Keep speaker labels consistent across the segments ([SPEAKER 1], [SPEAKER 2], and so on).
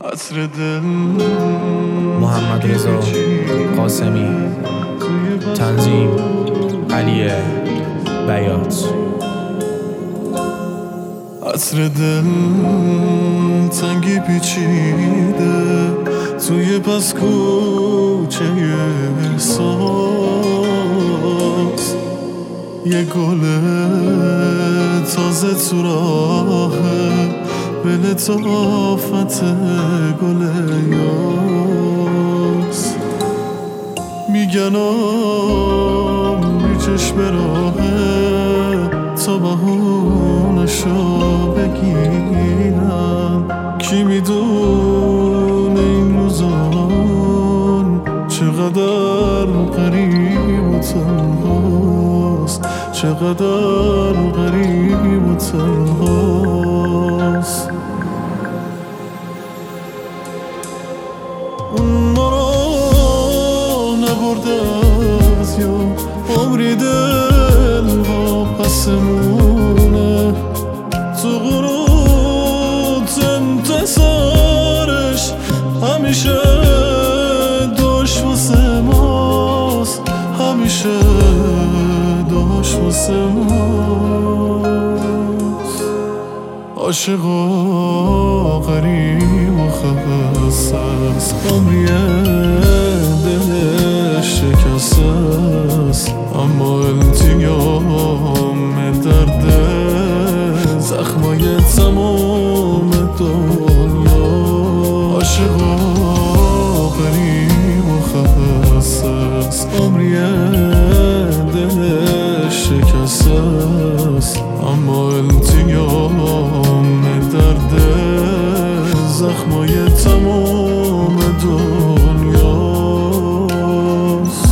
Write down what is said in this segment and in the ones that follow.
[SPEAKER 1] عطر دل
[SPEAKER 2] محمد رضا قاسمی، تنظیم علی بیات.
[SPEAKER 1] عطر دل تنگی پیچیده توی پس کوچه احساس، یه گل تازه تو راهه به لطافت گل یاس. میگن بی چشم راهه تا بهونشو بگیرم. کی میدونه این روزان چقدر غریب و تنهاست، چقدر غریب و تنهاست. اون ما رو نبرده از یاد، عمری دل با پسمونه تو قنوت انتصارش همیشه داشت واسه ماست، همیشه داشت واسه ماست. عاشقا غریب و خسته است، عمری دلش شکسته است، اما التیام درد زخمای تمام دنیا. عاشقا غریب و خسته است، عمری دلش شکسته است، اما التیام درد زخمای تمام دنیاست.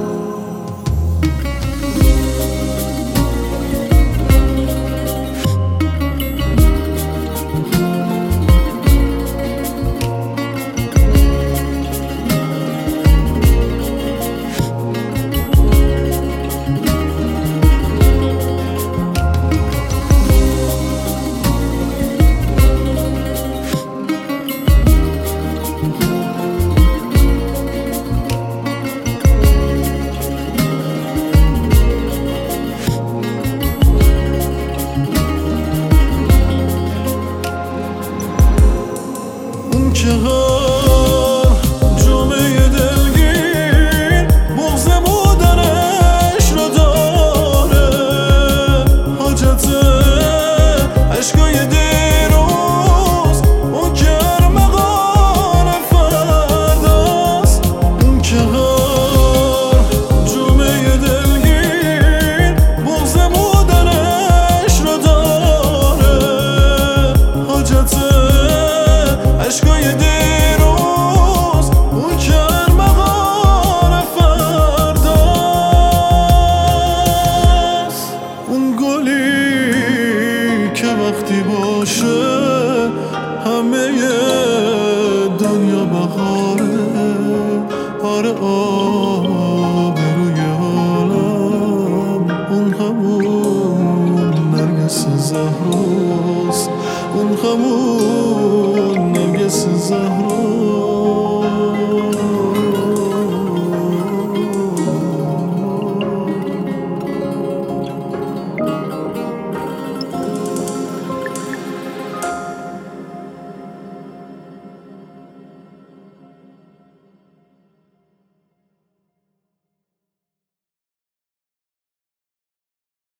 [SPEAKER 1] که هر جمعه دلگیر بغض بودنش رو داره، حاجت عشقای دیروز اون که ارمغان فرداست. اون که هر جمعه دلگیر بغض بودنش رو داره، حاجت عشقای دیروز اون که ارمغان فرداست. اون گلی که وقتی باشه همه دنیا بهاره، آره